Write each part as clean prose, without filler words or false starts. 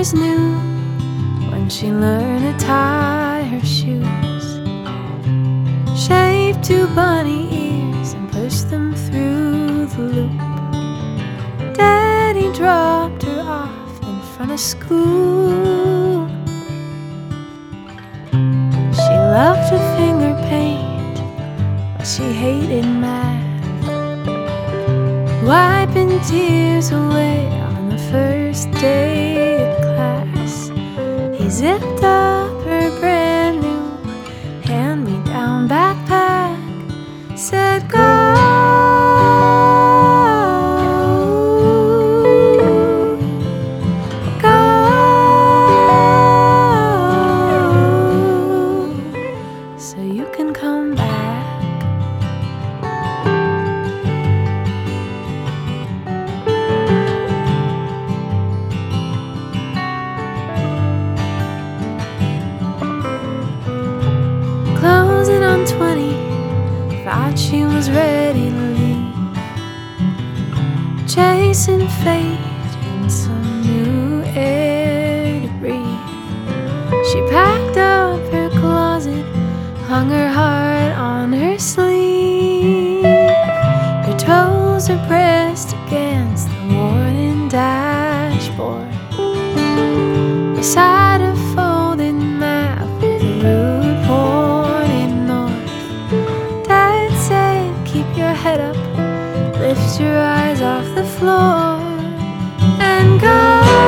always knew when she learned to tie her shoes. Shaved 2 bunny ears and pushed them through the loop. Daddy dropped her off in front of school. She loved to finger paint, but she hated math. Wiping tears away on the first day of class, he zipped up her brand new hand-me-down backpack, said go. So you can come back. Closing on 20, thought she was ready to leave, chasing fate in some new air to breathe. She packed up her closet, hung her heart on her sleeve. Her toes are pressed against the worn dashboard, beside a folded map with a route pointing north. Dad said, keep your head up, lift your eyes off the floor, and go.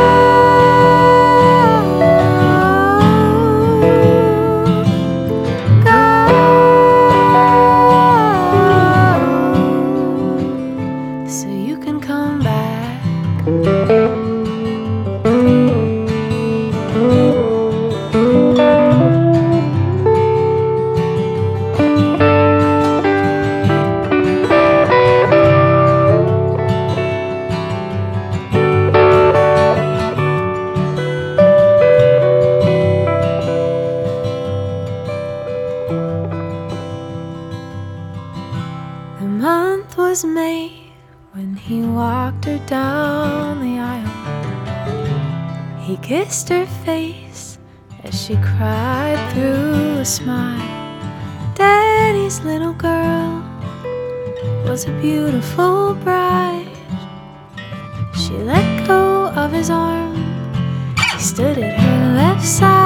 So you can come back. The month was May when he walked her down the aisle. He kissed her face as she cried through a smile. Daddy's little girl was a beautiful bride. She let go of his arm, he stood at her left side.